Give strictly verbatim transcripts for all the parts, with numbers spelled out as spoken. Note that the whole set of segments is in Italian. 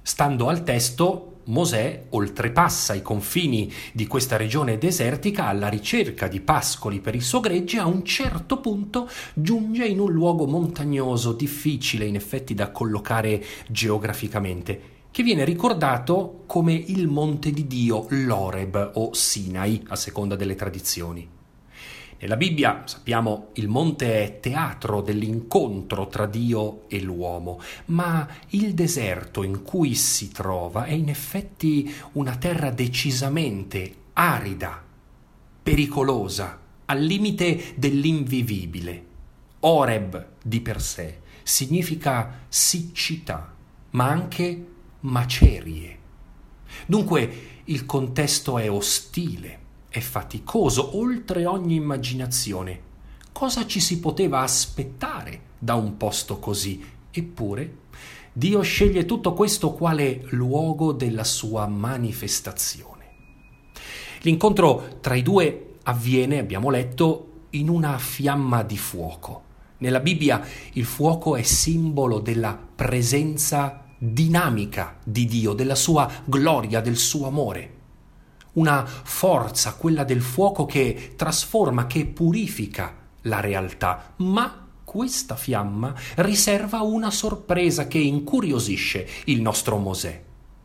Stando al testo, Mosè oltrepassa i confini di questa regione desertica alla ricerca di pascoli per il suo gregge. A un certo punto giunge in un luogo montagnoso, difficile in effetti da collocare geograficamente, che viene ricordato come il monte di Dio, l'Oreb o Sinai, a seconda delle tradizioni. Nella Bibbia, sappiamo, il monte è teatro dell'incontro tra Dio e l'uomo, ma il deserto in cui si trova è in effetti una terra decisamente arida, pericolosa, al limite dell'invivibile. Oreb di per sé significa siccità, ma anche macerie. Dunque il contesto è ostile, è faticoso, oltre ogni immaginazione. Cosa ci si poteva aspettare da un posto così? Eppure Dio sceglie tutto questo quale luogo della sua manifestazione. L'incontro tra i due avviene, abbiamo letto, in una fiamma di fuoco. Nella Bibbia il fuoco è simbolo della presenza dinamica di Dio, della sua gloria, del suo amore. Una forza, quella del fuoco, che trasforma, che purifica la realtà, ma questa fiamma riserva una sorpresa che incuriosisce il nostro Mosè.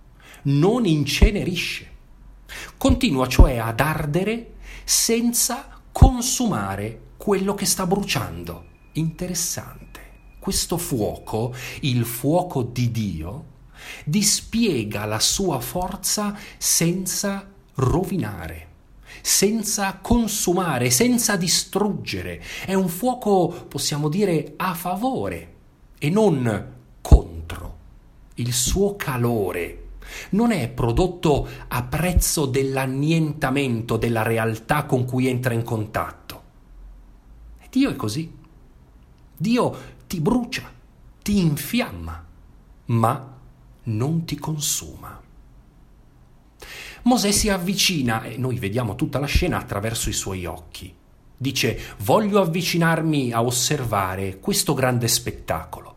Non incenerisce, continua cioè ad ardere senza consumare quello che sta bruciando. Interessante. Questo fuoco, il fuoco di Dio, dispiega la sua forza senza rovinare, senza consumare, senza distruggere. È un fuoco, possiamo dire, a favore e non contro. Il suo calore non è prodotto a prezzo dell'annientamento della realtà con cui entra in contatto. E Dio è così. Dio ti brucia, ti infiamma, ma non ti consuma. Mosè si avvicina e noi vediamo tutta la scena attraverso i suoi occhi. Dice: voglio avvicinarmi a osservare questo grande spettacolo.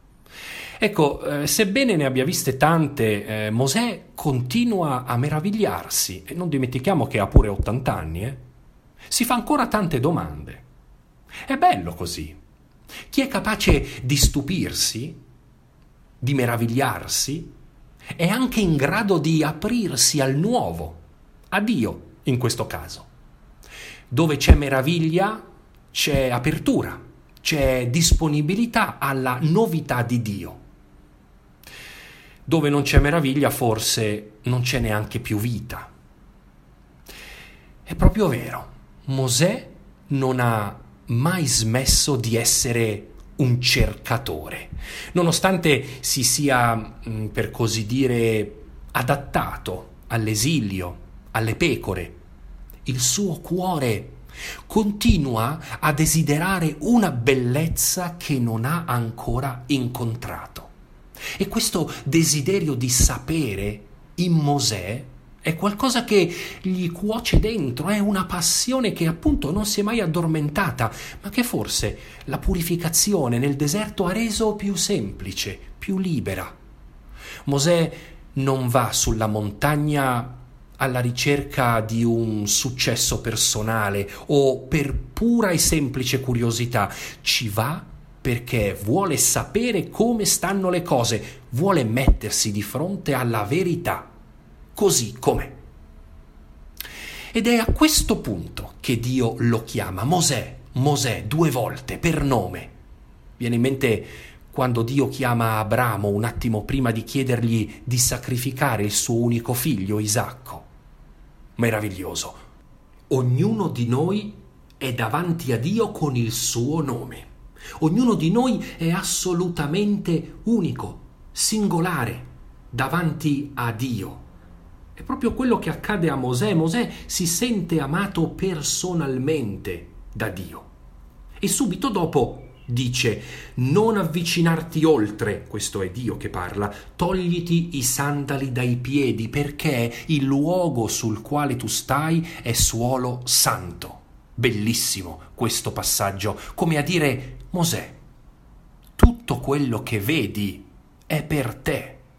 Ecco, eh, sebbene ne abbia viste tante, eh, Mosè continua a meravigliarsi, e non dimentichiamo che ha pure ottanta anni, eh? Si fa ancora tante domande. È bello così. Chi è capace di stupirsi, di meravigliarsi, è anche in grado di aprirsi al nuovo, a Dio in questo caso. Dove c'è meraviglia, c'è apertura, c'è disponibilità alla novità di Dio. Dove non c'è meraviglia, forse non c'è neanche più vita. È proprio vero, Mosè non ha mai smesso di essere un cercatore, nonostante si sia, per così dire, adattato all'esilio, alle pecore. Il suo cuore continua a desiderare una bellezza che non ha ancora incontrato. E questo desiderio di sapere in Mosè è qualcosa che gli cuoce dentro, è una passione che appunto non si è mai addormentata, ma che forse la purificazione nel deserto ha reso più semplice, più libera. Mosè non va sulla montagna alla ricerca di un successo personale o per pura e semplice curiosità, ci va perché vuole sapere come stanno le cose, vuole mettersi di fronte alla verità, così com'è. Ed è a questo punto che Dio lo chiama Mosè, Mosè, due volte, per nome. Viene in mente quando Dio chiama Abramo un attimo prima di chiedergli di sacrificare il suo unico figlio, Isacco. Meraviglioso. Ognuno di noi è davanti a Dio con il suo nome. Ognuno di noi è assolutamente unico, singolare, davanti a Dio. È proprio quello che accade a Mosè. Mosè si sente amato personalmente da Dio. E subito dopo dice: non avvicinarti oltre, questo è Dio che parla, togliti i sandali dai piedi, perché il luogo sul quale tu stai è suolo santo. Bellissimo questo passaggio, come a dire: Mosè, tutto quello che vedi è per te,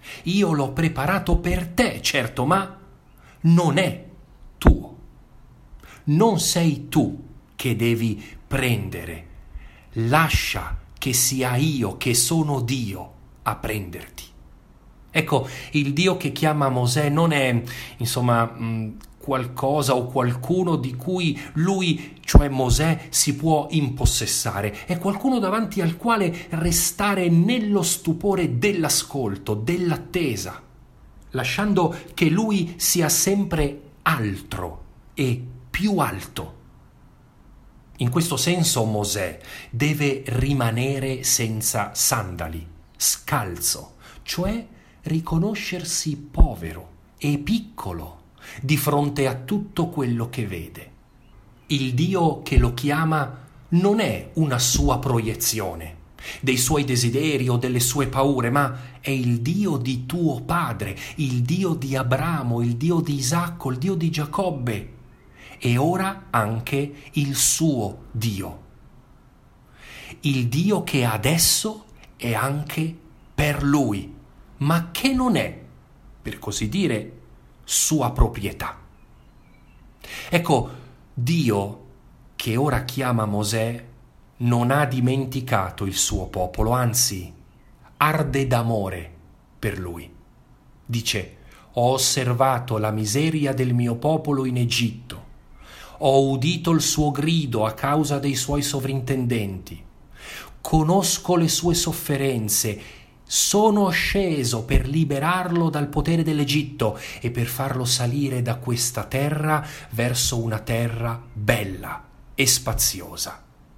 Io l'ho preparato per te, certo, ma non è tuo. Non sei tu che devi prendere. Lascia che sia io, che sono Dio, a prenderti. Ecco, il Dio che chiama Mosè non è, insomma, mh, qualcosa o qualcuno di cui lui, cioè Mosè, si può impossessare. È qualcuno davanti al quale restare nello stupore dell'ascolto, dell'attesa, lasciando che lui sia sempre altro e più alto. In questo senso Mosè deve rimanere senza sandali, scalzo, cioè riconoscersi povero e piccolo di fronte a tutto quello che vede. Il Dio che lo chiama non è una sua proiezione dei suoi desideri o delle sue paure, ma è il Dio di tuo padre, il Dio di Abramo, il Dio di Isacco, il Dio di Giacobbe e ora anche il suo Dio. Il Dio che adesso è anche per lui, ma che non è, per così dire, sua proprietà. Ecco, Dio che ora chiama Mosè non ha dimenticato il suo popolo, anzi arde d'amore per lui. Dice: ho osservato la miseria del mio popolo in Egitto, ho udito il suo grido a causa dei suoi sovrintendenti, conosco le sue sofferenze, sono sceso per liberarlo dal potere dell'Egitto e per farlo salire da questa terra verso una terra bella e spaziosa.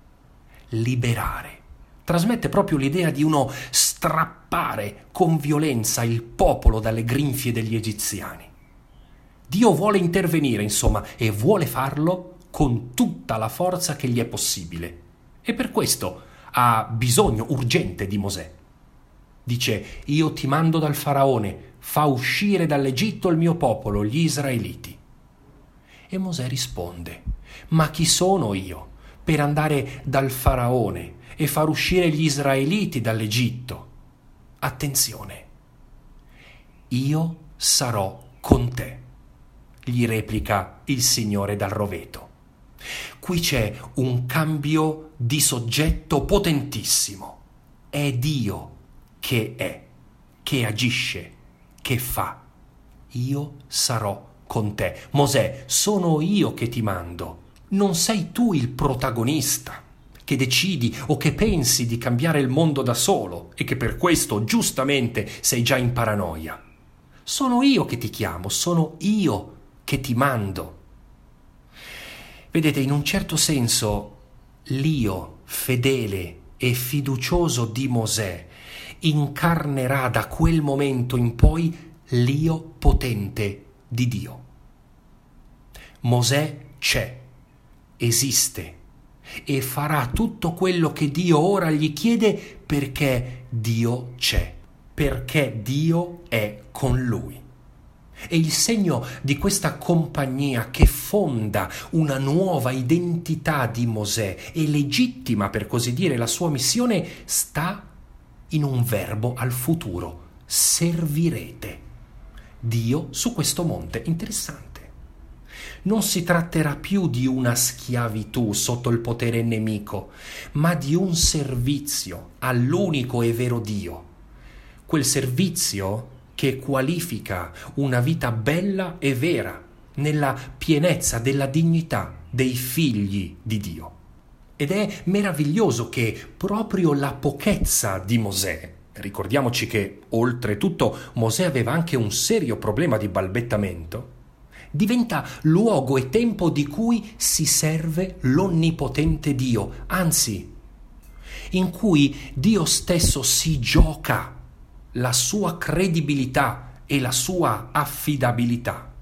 Liberare trasmette proprio l'idea di uno strappare con violenza il popolo dalle grinfie degli egiziani. Dio vuole intervenire, insomma, e vuole farlo con tutta la forza che gli è possibile. E per questo ha bisogno urgente di Mosè. Dice: io ti mando dal faraone, fa uscire dall'Egitto il mio popolo, gli israeliti. E Mosè risponde: ma chi sono io per andare dal faraone e far uscire gli israeliti dall'Egitto? Attenzione, io sarò con te, gli replica il Signore dal roveto. Qui c'è un cambio di soggetto potentissimo. È Dio che è, che agisce, che fa. Io sarò con te. Mosè, sono io che ti mando. Non sei tu il protagonista che decidi o che pensi di cambiare il mondo da solo e che per questo giustamente sei già in paranoia. Sono io che ti chiamo, sono io che ti mando. Vedete, in un certo senso, l'io fedele e fiducioso di Mosè incarnerà da quel momento in poi l'io potente di Dio. Mosè c'è, esiste e farà tutto quello che Dio ora gli chiede perché Dio c'è, perché Dio è con lui. E il segno di questa compagnia che fonda una nuova identità di Mosè e legittima, per così dire, la sua missione sta in un verbo al futuro: servirete Dio su questo monte. Interessante. Non si tratterà più di una schiavitù sotto il potere nemico, ma di un servizio all'unico e vero Dio. Quel servizio che qualifica una vita bella e vera, nella pienezza della dignità dei figli di Dio. Ed è meraviglioso che proprio la pochezza di Mosè, ricordiamoci che oltretutto Mosè aveva anche un serio problema di balbettamento, diventa luogo e tempo di cui si serve l'onnipotente Dio, anzi, in cui Dio stesso si gioca la sua credibilità e la sua affidabilità.